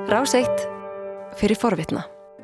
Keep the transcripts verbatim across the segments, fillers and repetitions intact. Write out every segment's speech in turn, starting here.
Rás eitt fyrir forvitna.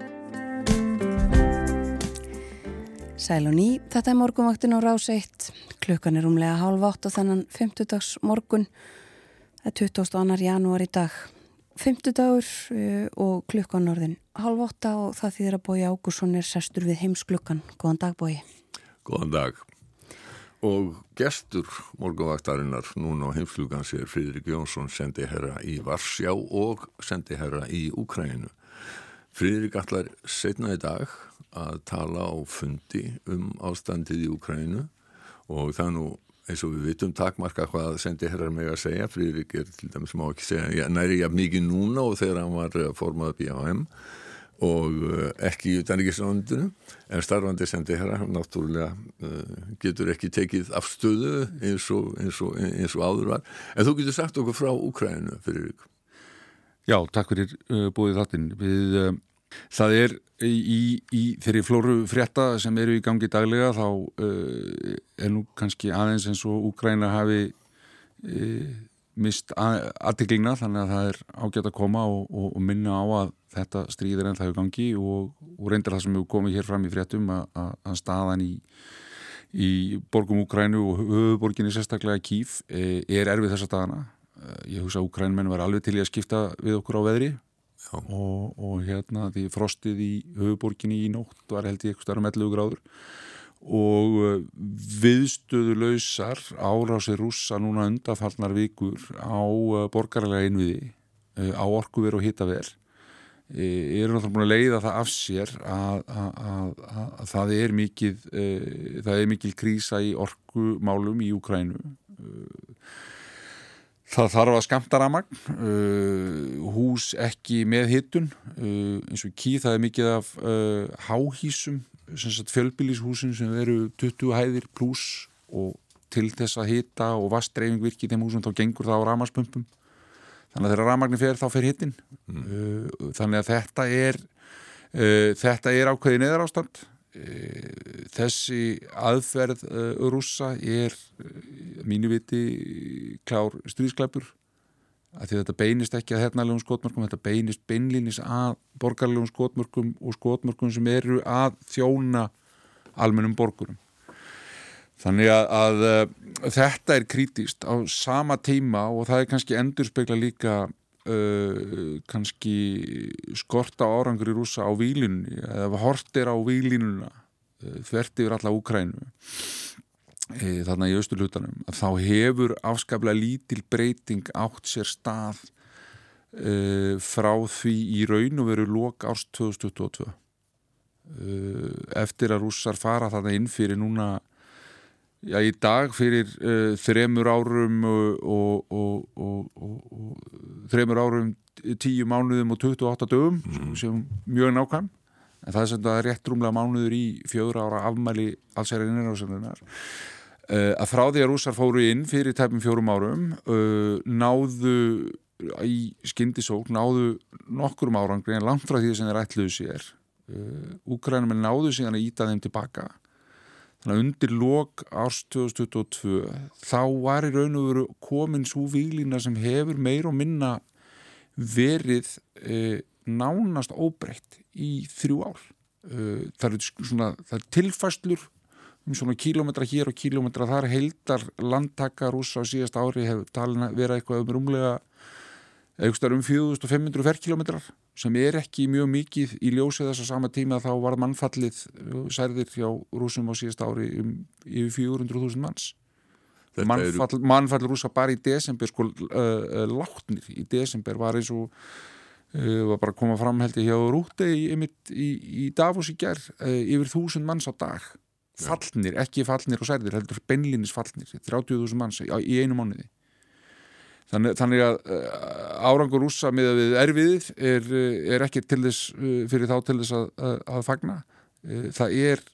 Sæl og ný, þetta er morgunvaktin á Rás eitt. Klukkan er rúmlega hálf átt og þennan fimmtudags morgun. Það er tuttugasta og annar janúar í dag. Fimmtudagur uh, og klukkan orðin hálf átta og það þýðir að Bogi Ágússon er sestur við heimsklukkan. Góðan dag, Bogi. Góðan dag. Og gestur morgunvaktarinnar núna á heimsklukkan sér Friðrik Jónsson, sendiherra í Varsjá og sendiherra í Úkraínu. Friðrik ætlar seinna í dag að tala á fundi um ástandið í Úkraínu og það nú eins og við vitum takmarka hvað sendiherrar með að segja. Friðrik er til dæmis má ekki segja næri jafn mikið núna og þegar hann var formað B H M og ekki í utanríkisráðuneytinu, en starfandi sendiherra náttúrulega uh, getur ekki tekið afstöðu eins og, eins, og, eins og áður var. En þú getur sagt okkur frá Úkraínu, Friðrik. Já, takk fyrir uh, búið þáttinn. Við, uh, það er í, í þeirri flóru frétta sem eru í gangi daglega þá uh, er nú kannski aðeins eins og Úkraína hafi uh, mist athyglinna, þannig að það er ágætt að koma og, og, og minna á að þetta stríð er ennþá í gangi og, og reyndar það sem hefur komið hér fram í fréttum að, að, að staðan í, í borgum Úkraínu og höfuðborginni sérstaklega Kív er erfið þessa dagana. Ég hugsa að Úkraínumenn var alveg til í að skipta við okkur á veðri og, og hérna því frostið í höfuðborginni í nótt var held ég eitthvað stærra með ellefu gráður og viðstöðulausar árásir Rússa núna undanfallnar vikur á borgaralega innviði, á orkuver og hitaver eru náttúrulega búin að leiða það af sér að, að, að, að það er mikið það er mikil krísa í orkumálum í Úkraínu. Það þarf að skammta rafmagn, hús ekki með hitun, eins og Kív það er mikið af háhýsum fjölbýlishúsin sem eru tuttugu hæðir pluss og til þess að hita og vatnsdreifing virki í þeim húsum þá gengur það á rafmagnspumpum. Þannig að þegar rafmagni fer þá fer hitinn. Mm. Þannig að þetta er uh, þetta er ákveðið neyðarástand. Uh, þessi aðferð uh, Rússa er uh, mínu viti klár stríðsklæpur. Að því þetta beinist ekki að hernaðlegum skotmörkum, þetta beinist beinlínis að borgarlegum skotmörkum og skotmörkum sem eru að þjóna almennum borgurum. Þannig að, að, að þetta er krítískt á sama tíma og það er kannski endurspegla líka uh, kannski skorta árangur í Rússa á víglínunni eða hortir á víglínuna uh, þvert yfir alla Úkraínu. Þarna í austurhlutanum, að þá hefur afskaplega lítil breyting átt sér stað uh, frá því í raun og veru lok árs tvö þúsund tuttugu og tvö. Uh, eftir að Rússar fara þarna inn fyrir núna, já í dag fyrir uh, þremur árum og, og, og, og, og, og þremur árum tíu mánuðum og tuttugu og átta dögum, mm. sem mjög nákvæm. En það er sem það er rétt rúmlega mánuður í fjögurra ára afmæli allsherjar innrásarinnar. Uh, að frá því að Rússar fóru inn fyrir tæpum fjórum árum uh, náðu í skyndisókn náðu nokkurum árangri en langt frá því sem þeir ætluðu sér. Uh, Úkraínumenn náðu síðan að ýta þeim tilbaka. Þannig að undir lok árs tvö þúsund tuttugu og tvö þá var í raun og veru komin sú víglína sem hefur meir og minna verið uh, nánast óbreytt í þrjú ár. Uh, það eru svona það er tilfærslur um svona kílómetra hér og kílómetra þar. Heildar landtaka Rússa á síðasta ári hefur talin að vera eitthvað um rúmlega eitthvað um fjögur þúsund fimm hundruð ferkílómetrar sem er ekki mjög mikið í ljósi þess að sama tíma þá var mannfallið særðir hjá Rússum á síðasta ári um yfir fjögur hundruð þúsund manns. Mannfall, eru... mannfall Rússa bara í desember sko uh, látnir í desember var eins og uh, var bara að koma fram held ég hjá Rúte í, í, í, í Davos í gær uh, yfir þúsund manns á dag. Fallnir, ekki fallnir og særðir, heldur beinlínis fallnir, þrjátíu þúsund manns í einu mánuði. Þannig, þannig að árangur Rússa miðað við erfiðið er, er ekki til þess, fyrir þá til þess að, að, að fagna. Það er,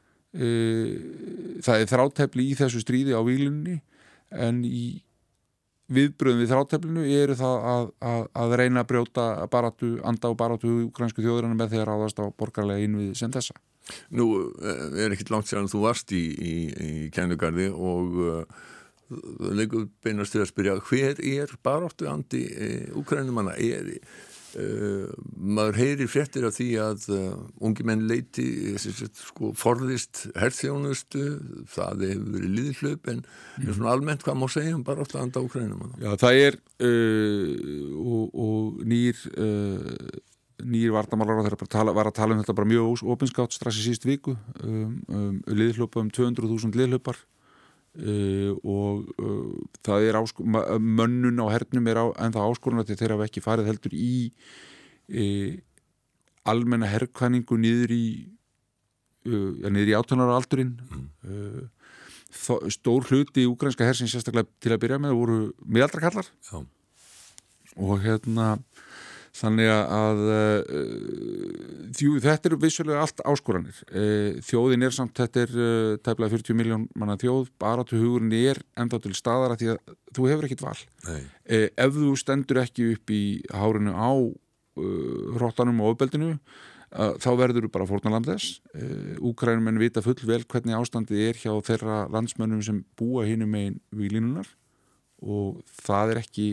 það er þrátefli í þessu stríði á víglunni en í viðbröðum við þráteflinu eru það að, að, að reyna að brjóta baráttu, anda og baráttu ukrainsku þjóðurinnar með því að ráðast á borgarlega innviði sem þessa. Nú er ekkit langt sér að þú varst í, í, í kennugarði og uh, leikur beinast til að spyrja hver er baráttu andi uh, Úkraínumanna? Er, uh, maður heyrir fréttir af því að uh, ungi menn leiti sko, forðist herþjónustu, það hefur verið liðhlaup en mm. svona almennt hvað má segja um bara alltaf anda Úkraínum? Já, það er uh, og, og nýr uh, nýr vardamálar á þeirra tala, var að tala um þetta bara mjög opinskátt strax í síðust viku um, um liðhlaupa um tvö hundruð þúsund liðhlaupar Uh, og uh, það er ásko- mönnun á hernum er á, en það áskorun að þeir hafa ekki farið heldur í uh, almenna herkvæningu niður í uh, ja, niður í átján ára aldurinn mm. uh, þó, stór hluti í úkraínska hersins sérstaklega til að byrja með voru miðaldra kallar Já. og hérna þannig að uh, þjú, þetta eru vissulega allt áskoranir. Uh, þjóðin er samt, þetta er uh, tæplega fjörutíu milljón manna þjóð, baráttu hugurinn er enda til staðar að því að þú hefur ekkit val. Uh, ef þú stendur ekki upp í hárinu á uh, hrottanum og ofbeldinu, uh, þá verður þú bara fórnarlamb þess. Uh, Úkraínumenn vita full vel hvernig ástandið er hjá þeirra landsmönnum sem búa hinum megin við línunar og það er ekki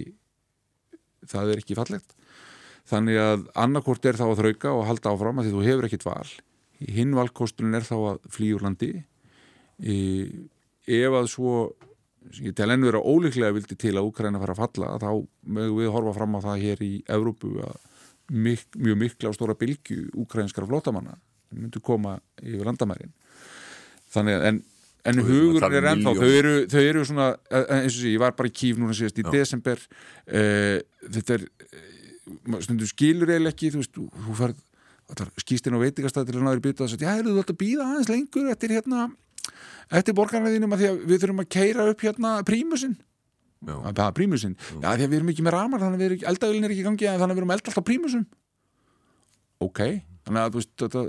það er ekki fallegt. Þannig að annarkort er þá að þrauka og halda áfram að því þú hefur ekkit val. Hinn valkosturinn er þá að flýja úr landi. E, ef að svo, ég tel enn vera ólíklega vildi til að Úkraína fara að falla, að þá mögum við horfa fram á það hér í Evrópu að mik, mjög mikla og stóra bylgju úkraínskara flóttamanna myndu koma yfir landamærin. Þannig að, en, en hugur er ennþá, þau eru, þau eru svona, eins og sé, ég var bara í Kív núna síðast í Já. desember, e, þetta er stundum skilur eiginlega ekki þú veist, þú færð skýst inn á veitingastað til að náður býta þess að já, eru þú alltaf að býða aðeins lengur eftir hérna eftir borgarnæðinum að því að við þurfum að keyra upp hérna prímusinn að prímusinn, já því að við erum ekki með ramar þannig að við erum, eldavélin er ekki í gangi þannig að við erum eld alltaf prímusum ok, þannig að þú veist þetta,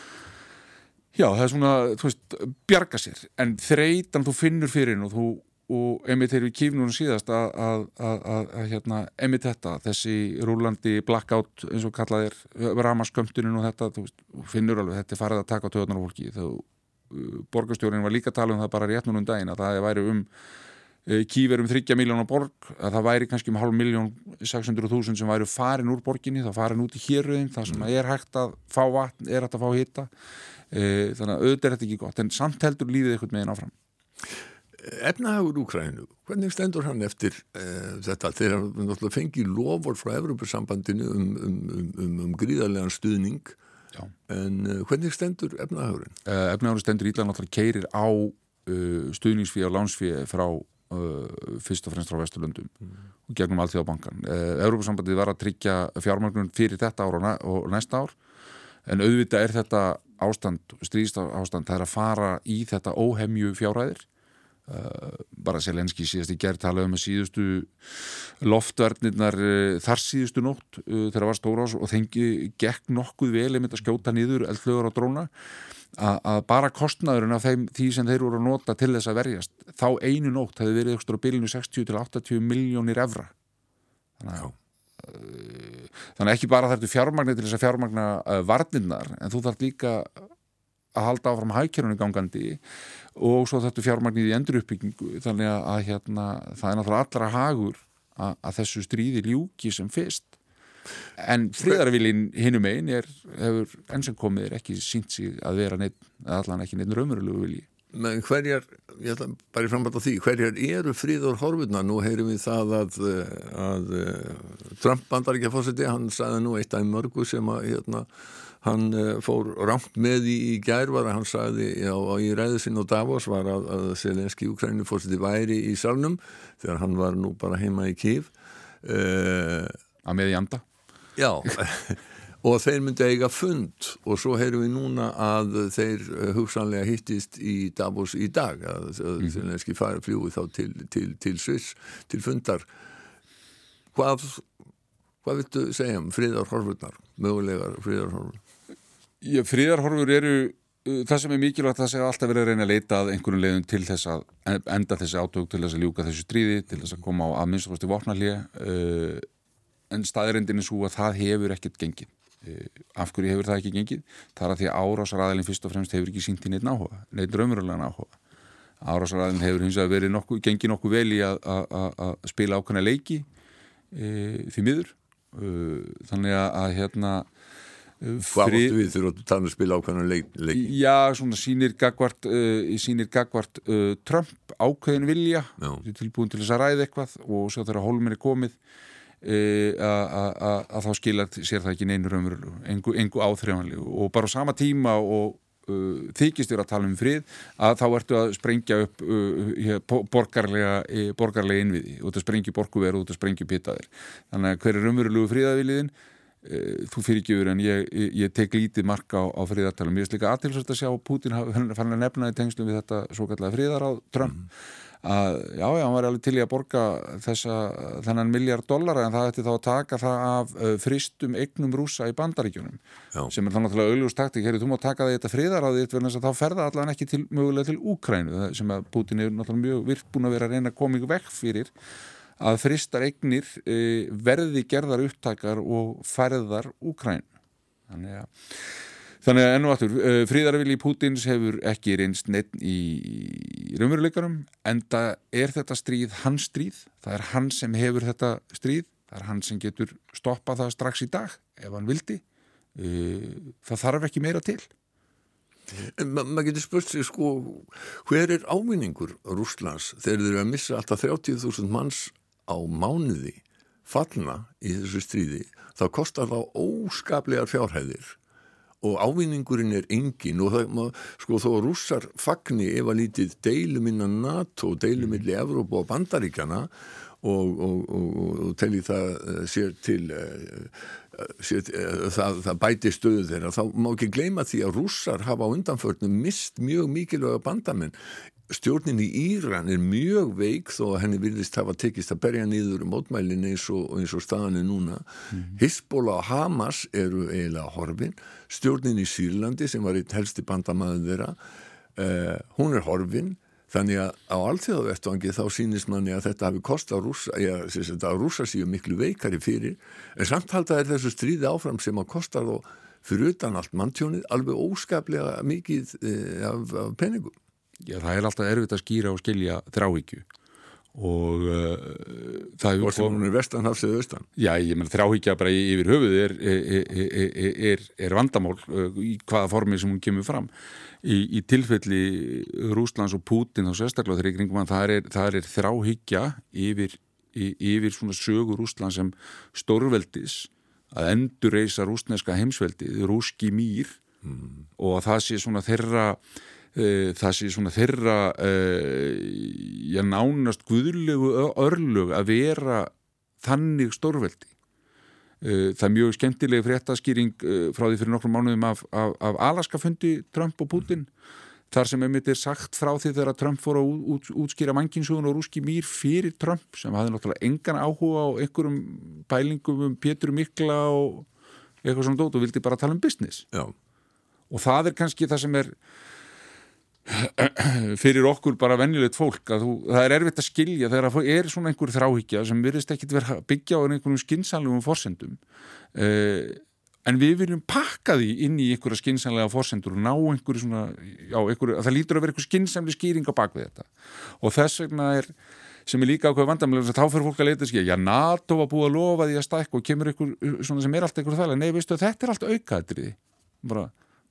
já það er svona þú veist, bjarga sér en þreytan þú finnur fyrir henn og þú og einmitt þegar við kífum núna síðast að, að, að, að, að hérna, einmitt þetta þessi rúlandi blackout eins og kallað er ramaskömmtunin og þetta þú veist, finnur alveg, þetta er farið að taka á töðunar á fólki þá uh, borgarstjórinn var líka að tala um það bara rétt núna um daginn að það væri um uh, Kíf er um þriggja miljóna borg að það væri kannski um hálf miljón sex hundruð þúsund sem væri farin úr borginni það farin út í héröðin, það sem mm. er hægt að fá vatn, er hægt að fá hita uh, þannig að auðvitað er þetta ekki gott en samt heldur lífið eitthvað meginn áfram. Efnahagur Úkraínu, hvernig stendur hann eftir uh, þetta þegar hann náttúrulega fengi lofur frá Evrópusambandinu um, um, um, um, um gríðarlegan stuðning Já. en uh, hvernig stendur efnahagurinn? Uh, efnahagurinn stendur illa náttúrulega keyrir á uh, stuðningsfé og lánsfé frá uh, fyrst og fremst frá Vesturlöndum mm. og gegnum Alþjóðabankan. Uh, Evrópusambandið var að tryggja fjármögnun fyrir þetta ár og, næ, og næsta ár en auðvitað er þetta ástand, stríðst ástand, það er að fara í þetta óhemju fjárhæðir Uh, bara Selenski síðast í gerð talaði um að síðustu loftverðnirnar uh, þar síðustu nótt uh, þegar var stórás og þengi gekk nokkuð vel einmitt að skjóta niður eldflögur á dróna að bara kostnaðurinn af þeim, því sem þeir voru að nota til þess að verjast þá einu nótt hefði verið ekstra á bilinu sextíu til áttatíu miljónir evra þannig að uh, þannig ekki bara þarf fjármagni til þess að fjármagna uh, varnirnar en þú þarf líka að halda áfram hagkerfinu gangandi og svo þetta fjármagnið í enduruppbyggingu þannig að, að hérna, það er náttúrulega allra hagur að, að þessu stríði ljúki sem fyrst en friðarvilin hinum einn er, hefur enn sem komið er ekki sýnt sig að vera neitt, allan ekki neitt raunverulegu vilji. Men hverjar, ég ætla bara í frambætt á því, hverjar eru friðar horfurna? Nú heyrum við það að, að, að Trump Bandaríkjaforseti, hann sagði nú eitt af mörgu sem að hérna hann fór rangt með í, í gær var að hann sagði já, í ræðu sinn á Davos var að, að Selenski Úkraínuforseti væri í salnum þegar hann var nú bara heima í Kív uh, að með í anda já og þeir myndi eiga fund og svo heyrum við núna að þeir hugsanlega hittist í Davos í dag að, að mm. Selenski fljúi þá til, til, til Sviss til fundar hvað hvað viltu segja um friðarhorfurnar mögulegar friðarhorfur? Já, friðarhorfur eru uh, það sem er mikilvægt það sé alltaf verið að reyna að leita að einhverjum leiðum til þess að enda þessi átök til þess að ljúka þessu stríði til þess að koma á að minnst kosti vopnahlé uh, en staðreyndin er svo að það hefur ekkert gengið uh, af hverju hefur það ekki gengið? Það er að því að árásaraðilin fyrst og fremst hefur ekki sýnt í neitt áhuga neitt raunverulegan áhuga árásaraðilin hefur hins vegar verið nokkuð, gengið nokkuð vel í að, að, að spila ákveðna leiki uh, því miður uh, þannig að, að hérna Hvað frið... áttu við þegar þú tala um spila ákveðna leik, leiki? Já, svona sýnir gagvart uh, sýnir gagvart uh, Trump ákveðin vilja, tilbúin til þess að ræða eitthvað og svo þegar Hólminn er komið uh, að þá skilar sér það ekki neinu raunverulegu, engu, engu áþreifanlegu og bara á sama tíma og uh, þykist þér að tala um frið að þá ertu að sprengja upp uh, borgarlega, uh, borgarlega innviði og það sprengju borguveru og það sprengju pitaðir. Þannig að hver er raunverulegu friðaviljiðin? Þú fyrir ekki yfir en ég, ég, ég tek lítið marka á, á friðartalum. Ég veist líka aðtilsvægt að sjá Pútín fann að nefna í tengslum við þetta svo kallega friðaráð Trump mm. að já, já, hann var alveg til í að borga þessa, þennan miljard dollara en það ætti þá að taka það af uh, fristum eignum Rússa í Bandaríkjunum já. Sem er þá náttúrulega augljós taktík. Herri, þú má taka þetta friðaráðið þitt vegna þess að þá ferða allan ekki til, mögulega til Úkraínu sem að Pútín er náttúrulega mjög virkt búin að vera að reyna að koma ykkur vekk fyrir að fristar eignir e, verði gerðar upptakar og færðar Úkraínu. Þannig að, þannig að enn og aftur, e, friðarvilji Pútins hefur ekki reynst neitt í, í raunveruleikarum, enda er þetta stríð hans stríð, það er hann sem hefur þetta stríð, það er hann sem getur stoppað það strax í dag, ef hann vildi. E, það þarf ekki meira til. En ma- maður getur spurt sig sko, hver er ávinningur Rússlands þegar þeir eru að missa alltaf þrjátíu þúsund manns á mánuði fallna í þessu stríði, þá kostar þá óskaplegar fjárhæðir og ávinningurinn er engin og það, sko þó að Rússar fagni ef að lítið deilum innan NATO, deilum milli Evrópu og Bandaríkjana og, og, og, og telji það sér til sér, það, það bæti stöðu þeirra, þá má ekki gleyma því að Rússar hafa á undanförnum mist mjög mikilvæga bandamenn. Stjórnin í Íran er mjög veik þó að henni virðist hafa tekist að berja niður mótmælin eins og, eins og staðan er núna. Mm. Hizbollah og Hamas eru eiginlega horfin. Stjórnin í Sýrlandi sem var eitt helsti bandamaður þeirra, uh, hún er horfin. Þannig að á alþjóðavettvangi þá sýnist manni að þetta hafi kostað Rússa, ja, að Rússa séu miklu veikari fyrir, en samt halda er þessu stríði áfram sem að kostar þó fyrir utan allt manntjónið alveg óskaplega mikið uh, af, af peningum. Já, það er alltaf erfitt að skýra og skilja þráhyggju og uh, það Hvort sem hún er vestanhafs eða austan. Já, ég menn þráhyggja bara yfir höfuð er, er, er, er, er vandamál uh, í hvaða formi sem hún kemur fram. Í, í tilfelli Rússlands og Pútín og sérstaklega þegar í kringum hann, það er, það er þráhyggja yfir, yfir svona sögu Rússlands sem stórveldis að endurreisa rússneska heimsveldið, rúski mýr mm. og að það sé svona þeirra það sé svona þeirra uh, já, nánast guðlegu örlög að vera þannig stórveldi. Uh, það er mjög skemmtileg fréttaskýring uh, frá því fyrir nokkrum mánuðum af, af, af Alaska-fundi Trump og Putin, þar sem einmitt er sagt frá því þegar Trump fór að út, útskýra mannkynsögun og rúski mýr fyrir Trump, sem hafði náttúrulega engan áhuga á einhverjum pælingum um Pétur Mikla og eitthvað svona dót og vildi bara tala um business. Já. Og það er kannski það sem er fyrir okkur bara venjulegt fólk að þú, það er erfitt að skilja þegar það er svona einhver þráhyggja sem virðist ekkit vera byggja á einhverjum skynsamlegum forsendum uh, en við viljum pakka því inn í einhverja skynsamlega forsendur og ná einhverju svona já, einhverju, það lítur að vera einhver skynsamleg skýring á bak við þetta og þess vegna er sem er líka ákveð vandamlega þá fyrir fólk að leita skilja, já NATO var búið að lofa því að stækka og kemur einhver svona sem er allt einhver þægilega, nei veistu þetta er allt aukaðatriði bara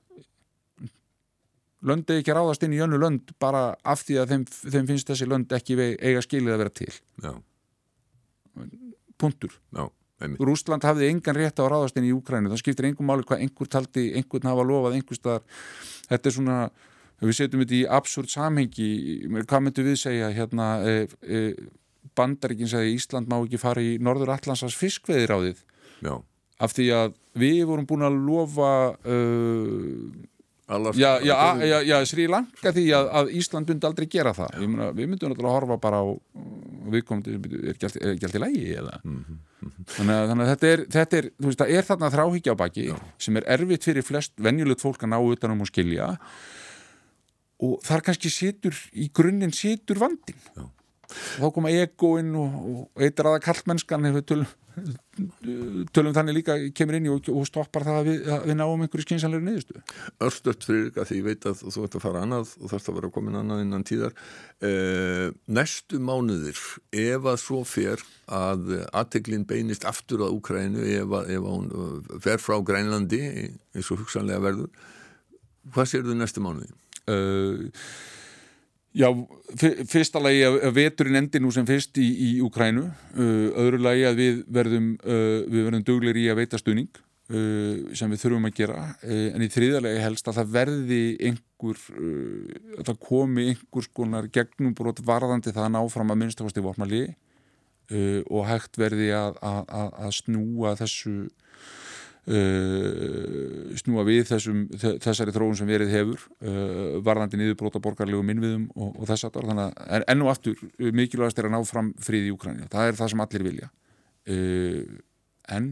lönd er ekki ráðast inn í önnu lönd bara af því að þeim, þeim finnst þessi lönd ekki eiga skilið að vera til. Já. Punktur. Já, einmitt. Rússland hafði engan rétt á að ráðast inn í Úkraínu. Það skiptir engum máli hvað einhver taldi, einhvern hafa lofað einhver staðar. Þetta er svona, við setjum þetta í absúrt samhengi, hvað myndum við segja hérna, e, e, Bandaríkin segja Ísland má ekki fara í Norður Atlantsafs fiskveiðiráðið. Já. Af því að við vorum búin að lofa uh, Já, já, já, já, Sri Lanka því að, að Ísland myndi aldrei gera það. Ég meina, við myndum náttúrulega að horfa bara á viðkomandi, er ekki allt í lagi eða. Mm-hmm. Mm-hmm. Þannig að, þannig að þetta er, þetta er, þú veist, það er þarna þráhyggja á baki já. Sem er erfitt fyrir flest venjulegt fólk að ná utan um og skilja og þar kannski situr, í grunninn situr vandinn. Já. Þá koma egóinn og, og eitraða kallmennskan ef við tölum tölum þannig líka kemur inn í og, og stoppar það að við, að við náum einhverju skynsamlegri niðurstöðu. Örstutt fyrir ykkur því ég veit að þú ert að fara annað og þarfst að vera komin annað innan tíðar. Eh, næstu mánuðir, ef að svo fer að athyglin beinist aftur að Úkraínu, ef að, ef að hún fer frá Grænlandi eins og hugsanlega verður, hvað sérðu næstu mánuði? Uh, Já, fyrsta lagi að veturinn endi nú sem fyrst í, í Úkraínu, uh, öðru lagi að við verðum, uh, við verðum duglegir í að veita stuðning uh, sem við þurfum að gera, uh, en í þriðja lagi helst að það verði einhver, uh, að það komi einhvers konar gegnumbrot varðandi það að ná fram að minnstakosti vopnalegi uh, og hægt verði að, að, að, að snúa þessu Uh, snúa við þessum, þessari þróun sem verið hefur uh, varðandi niðurbrota borgarlegum innviðum og, og þess aftar, þannig að enn og aftur mikilvægast er að ná fram frið í Úkraínu, það er það sem allir vilja uh, en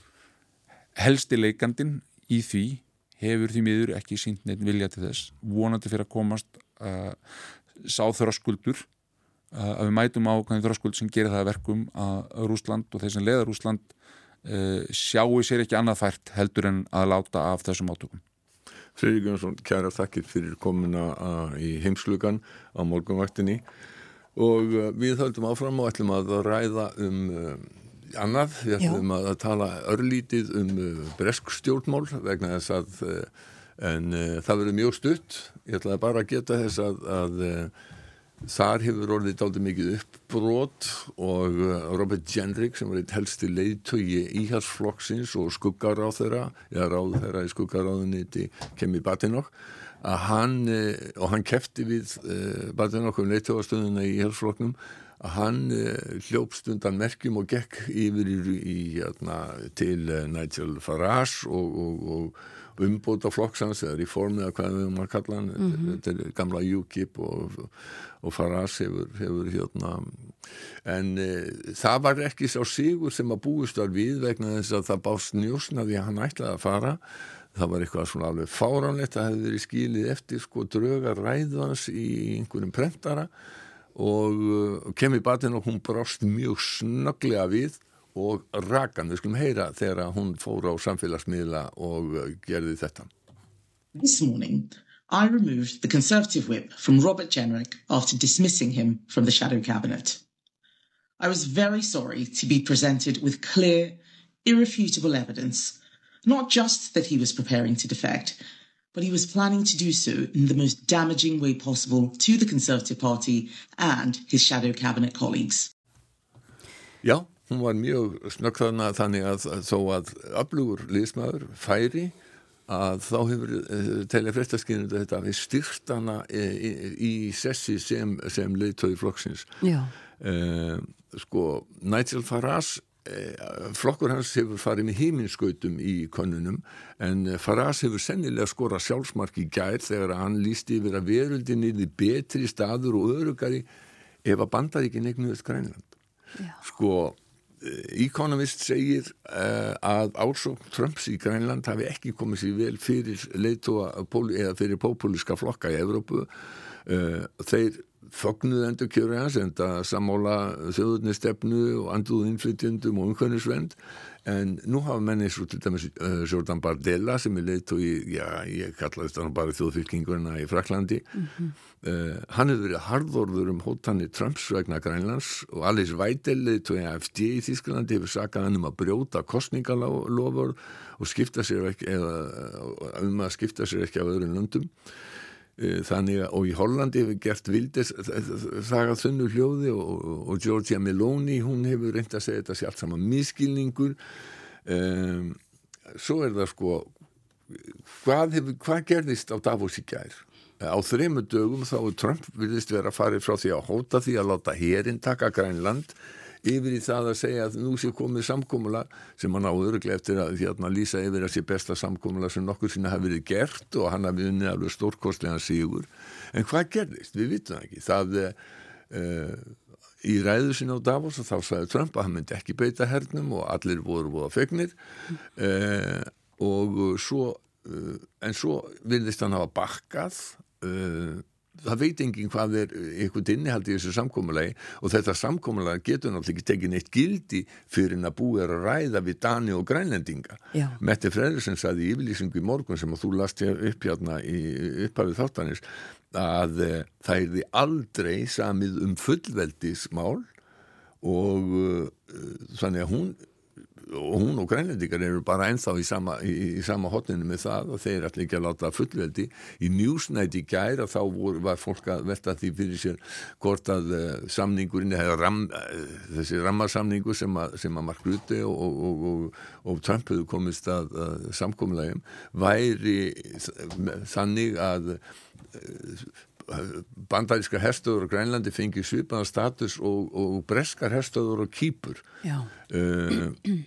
helsti leikandinn í því hefur því miður ekki sýnt neitt vilja til þess, vonandi fyrir að komast uh, sá þröskuldur uh, að við mætum á hvernig þröskuld sem gerir það að verkum að Rússland og þeir sem leiða Rússland Uh, sjáu sér ekki annað fært heldur en að láta af þessum átökum. Friðrik Jónsson, kæra þakkir fyrir komuna uh, í heimslugan á morgunvaktinni og uh, við höldum áfram og ætlum að ræða um uh, annað, við ætlum Já. að tala örlítið um uh, bresk stjórnmál vegna þess að uh, en uh, það verður mjög stutt, ég ætlaði bara að geta þess að, að uh, þar hefur orðið dálítið mikið uppbrot og Robert Jenrick sem var eitt helsti leiðtogi íhaldsflokksins og skuggaráðherra eða ráðherra í skuggaráðuniti Kemi Badenoch að hann, og hann keppti við Badenoch um leiðtogastöðuna í íhaldsflokknum að hann hljópst undan merkjum og gekk yfir í, í, í, til Nigel Farage og, og, og umbóta flokksans eða reformið að hvað við um að kalla hann mm-hmm. þetta er gamla U K I P og, og Farage hefur, hefur hérna en e, það var ekki sá sigur sem að búist var við vegna þess að það bást njósnaði að hann ætlaði að fara það var eitthvað svona alveg fáránlegt það hefði verið skilið eftir sko drauga ræðans í einhverjum prentara og uh, Kemi Badenoch hún brást mjög snögglega við og rakan, við skulum heyra þegar hún fór á samfélagsmiðla og gerði þetta. This morning, I removed the Conservative whip from Robert Jenrick after dismissing him from the shadow cabinet. I was very sorry to be presented with clear, irrefutable evidence, not just that he was preparing to defect, but he was planning to do so in the most damaging way possible to the Conservative Party and his shadow cabinet colleagues. Já. Hún var mjög snöggþarna þannig að þó að öflugur liðsmaður færi að þá hefur uh, telja fréttaskýrindu þetta við styrkt hana í, í, í sessi sem, sem leiðtogi flokksins. Já. Uh, sko, Nigel Farage, uh, flokkur hans hefur farið með himinskautum í könnunum en Farage hefur sennilega skorað sjálfsmark í gær þegar hann lýsti yfir að veröldin yrði betri staður og örugari ef að Bandaríkin eignuðust Grænland. Já. Sko, Economist segir uh, að ásókn Trumps í Grænland hafi ekki komið sér vel fyrir leiðtoga eða fyrir popúlíska flokka í Evrópu. Uh, þeir fögnuðu endurkjöri hans enda sammála þjóðurnistefnu og andúð innflytjendum og umhverfisvernd en nú hafa menni svo til dæmis uh, Jordan Bardella sem er leiðtogi, já, ég kalla þetta bara þjóðfylkinguna í Fraklandi. Mm-hmm. Uh, hann hefur verið harðorður um hótanir Trumps vegna Grænlands og Alice Weidel leiðtogi A F D í Þýskalandi hefur sakað hann um að brjóta kosningalofur og skipta sér ekki eða um að skipta sér ekki af öðrum löndum. Þannig að, og í Hollandi hefur gert Wilders þagað þunnu hljóði og, og Giorgia Meloni, hún hefur reynt að segja þetta sé allt saman misskilningur. Um, svo er það sko, hvað, hefur, hvað gerðist á Davos í gær? Á þremur dögum þá er Trump virðist vera að fara frá því að hóta því að láta herinn taka Grænland yfir í það að segja að nú sé komið samkomulag sem hann á örugglega eftir að hérna lýsa yfir að sé besta samkomulag sem nokkur sinna hafi verið gert og hann hafi unnið alveg stórkostlegan sigur. En hvað gerðist? Við vitum það ekki. Það uh, í ræðu sinni á Davos og þá sagði Trump að hann myndi ekki beita hernum og allir voru voða fegnir uh, og svo uh, en svo virðist hann hafa bakkað uh, það veit enginn hvað er eitthvað innihald í þessu samkomulagi og þetta samkomulagi getur náttúrulega ekki tekið neitt gildi fyrir en að búið er að ræða við Dani og Grænlendinga. Já. Mette Frederiksen sagði í yfirlýsingu í morgun sem að þú last upp hérna í upphafið þáttanins að það er því aldrei samið um fullveldismál og uh, þannig að hún og hún og grænlendingar eru bara ennþá í sama, í, í sama hotninu með það og þeir ætla ekki að láta fullveldi. Í Newsnight í gær að þá vor, var fólk að velta því fyrir sér hvort að uh, samningurinn hefði ram, uh, þessi rammarsamningur sem að, sem að Mark Rutte og, og, og, og, og Trump hefðu komist að uh, samkomulagum væri þannig að uh, bandarískar herstöður á Grænlandi fengi svipaðan status og, og breskar herstöður á Kýpur uh,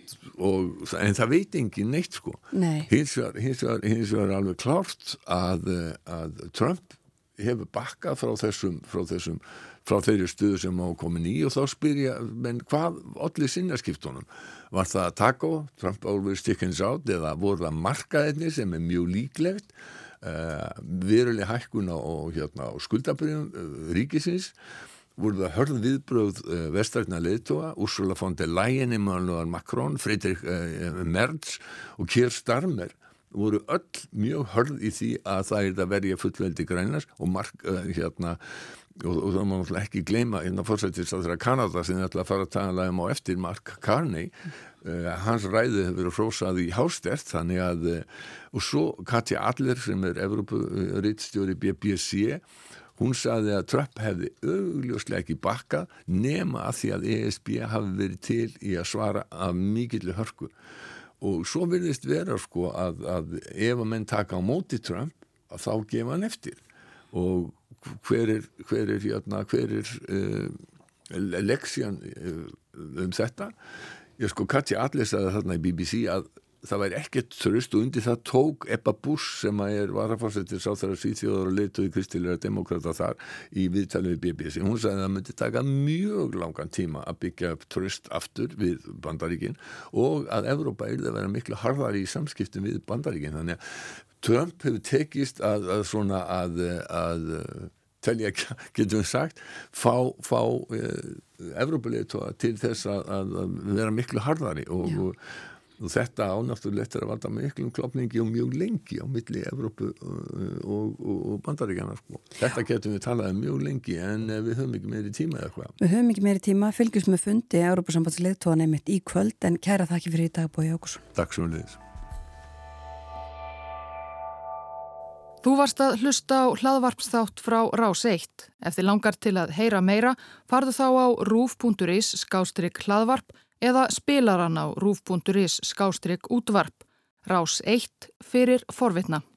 og, en það veit engin neitt sko. Nei. hins vegar hins vegar, hins vegar alveg klárt að, að Trump hefur bakkað frá þessum frá þessum frá þeirri stuðu sem á komin í og þá spyrja, menn hvað olli sinnaskiptunum? Var það taco, Trump always chickens out eða voru það markaðirnir sem er mjög líklegt? Uh, veruleg hækkun á, hérna, á skuldabrifum uh, ríkisins voru það hörð viðbrögð uh, vestrænna leiðtoga, Ursula von der Leyen, Emmanuel Macron, Friedrich uh, Merz og Keir Starmer voru öll mjög hörð í því að það er að verja fullveldi Grænlands og mark, uh, hérna og, og það má náttúrulega ekki gleyma hérna forsætisráðherra Kanada sem ætla að fara að tala um á eftir Mark Carney uh, hans ræði hefur verið hrósað í hástert þannig að uh, og svo Katja Adler sem er Evrópuritstjóri B B C hún sagði að Trump hefði augljóslega ekki bakkað nema að því að E S B hafi verið til í að svara af mikilli hörku og svo virðist vera sko að, að ef að menn taka á móti Trump að þá gefa hann eftir og hver er hver er hérna hver er uh, leksjan uh, um þetta ég sko Katja Adler sagði þarna í B B C að það væri ekkert tröst og undir það tók Ebba Bush sem er varaforsetir sáþara Svíþjóðar og leiðtogi kristilegra demókrata þar í viðtali við B B C. Hún sagði að það myndi taka mjög langan tíma að byggja upp tröst aftur við Bandaríkin og að Evrópa yrði að vera miklu harðari í samskiptum við Bandaríkin. Þannig að Trump hefur tekist að, að svona að, að telja, getum við sagt, fá, fá uh, Evrópuleiðtoga til þess að, að vera miklu harðari og og Og þetta ánáttúrulegt er að valda miklum klopningi og mjög lengi á milli Evrópu og, og, og Bandaríkjanna. Sko. Þetta getum við talað um mjög lengi en við höfum ekki meiri tíma eða hvað. Við höfum ekki meiri tíma, fylgjumst með fundi Evrópusambandsleiðtoga nefnitt í kvöld en kæra þakki fyrir í dag Bogi Ágústsson. Takk svo leiðis. Þú varst að hlusta á hlaðvarpsþátt frá Rás eitt. Ef þið langar til að heyra meira, farðu þá á rúv punktur is skástrik hlaðvarp eða spilaran á rúv punktur is skástrik útvarp. Rás eitt fyrir forvitna.